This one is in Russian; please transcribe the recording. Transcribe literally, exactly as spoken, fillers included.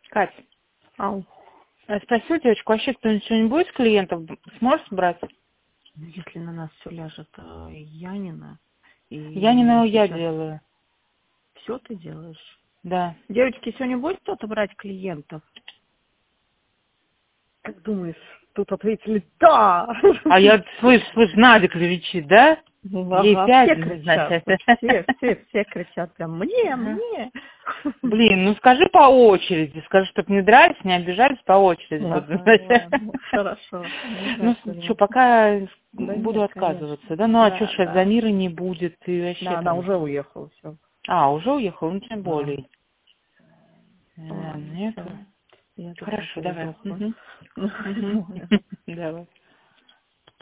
Кать, Ау. я спросила девочку, вообще кто-нибудь сегодня будет с клиентов? Сможешь брать? Ну, если на нас все ляжет э, Янина, и Я не я знаю, я сейчас... делаю. Все ты делаешь? Да. Девочки, сегодня будет кто-то брать клиентов? Как думаешь, тут ответили «да». А я, слышь, слышь, Надя кричит, да? Ей Ага, все пять, кричат, значит. все, все, все кричат прям «мне, Ага. мне». Блин, ну скажи по очереди, скажи, чтобы не дрались, не обижались, по очереди буду. Ага, ладно, хорошо. Ну, что, пока Да буду нет, отказываться, конечно. да? Ну, а что Да, сейчас, да. Замира не будет, и вообще Да, она там... уже уехала, все. А, уже уехал, ну, тем Да. более. Да, Ладно, нет. все. Я тут Хорошо, уже давай. сдохла. Мгм. Мгм. Давай.